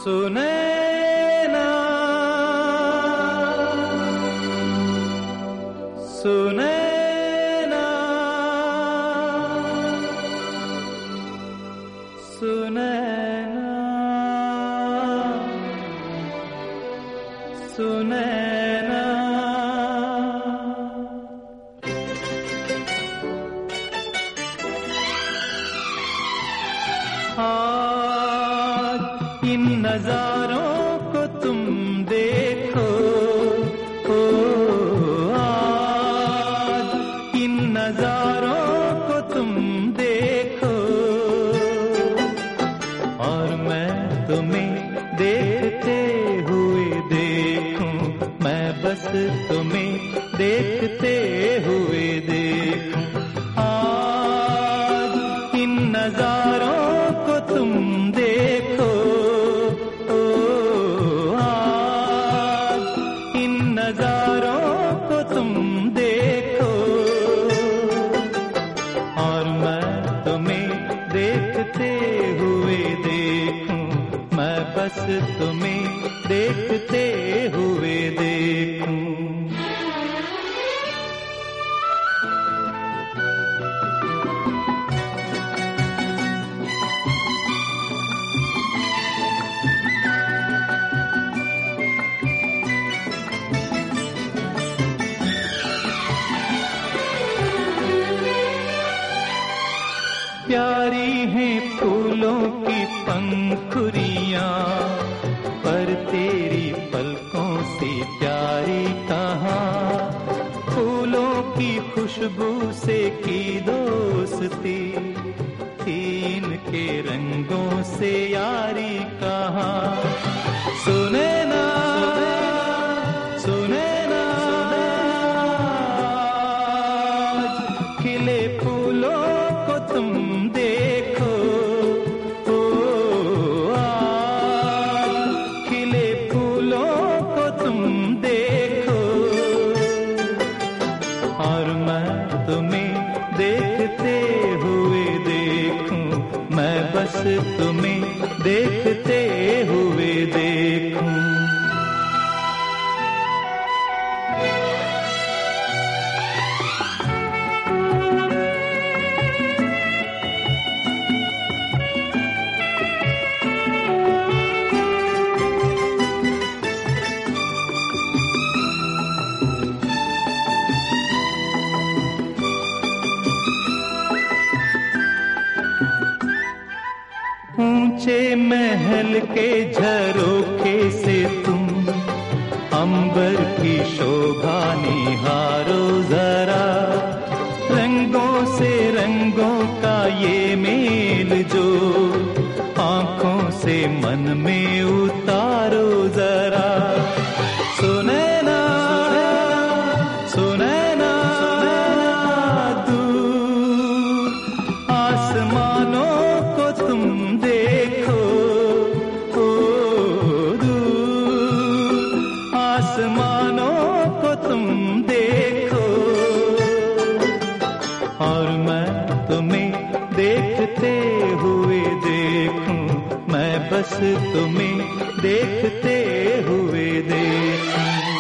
सुनैना सुनैना सुनैना सुनैना आज इन नजारों को तुम देखो, ओ आज इन नजारों को तुम देखो, और मैं तुम्हें देखते हुए देखूं, मैं बस तुम्हें देखते हुए देखूं। आज इन नजारों को तुम देखो, ओ आज इन नजारों को तुम देखो, और मैं तुम्हें देखते हुए देखूं, मैं बस तुम्हें देखते हुए देखूं। प्यारी हैं फूलों की पंखुड़ियां, पर तेरी पलकों से प्यारी कहाँ। फूलों की खुशबू से की दोस्ती, तीन के रंगों से यारी कहाँ। सुनैना सुनैना खिले फूलों को तुम देखो, ओ आज खिले फूलों को तुम देखो, और मैं तुम्हें देखते हुए देखूं, मैं बस तुम्हें देखते हुए देखूं। ऊंचे महल के झरोखे से तुम अंबर की शोभा निहारो जरा, रंगों से रंगों का ये मेल जो आंखों से मन में उतारो जरा। सुनैना सुनैना दूर आसमानों को तुम देखो, ओ दूर आसमानों को तुम देखो, और मैं तुम्हें देखते हुए देखूं, मैं बस तुम्हें देखते हुए देखूं।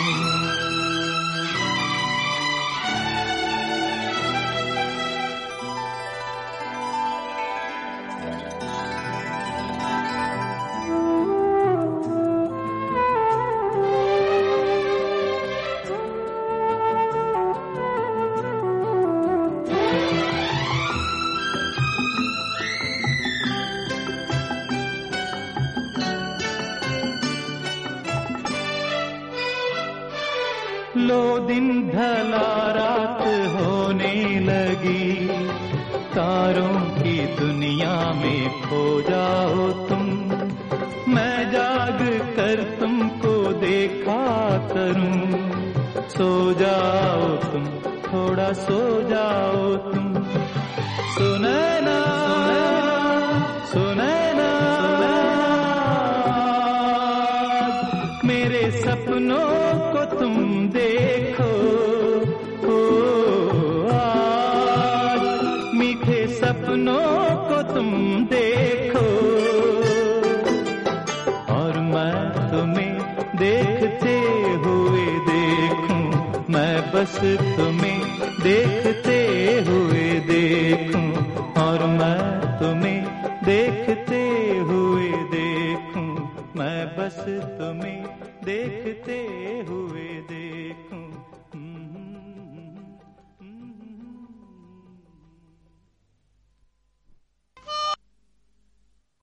लो दिन ढला रात होने लगी, तारों की दुनिया में खो जाओ तुम, मैं जाग कर तुमको देखा करूं। सो जाओ तुम, थोड़ा सो जाओ तुम। सुनैना सुनैना मेरे सपनों को तुम देखो, ओ आज मीठे सपनों को तुम देखो, और बस तुम्हें देखते हुए देखूं, और मैं तुम्हें देखते हुए देखूं, मैं बस तुम्हें देखते हुए देखूं।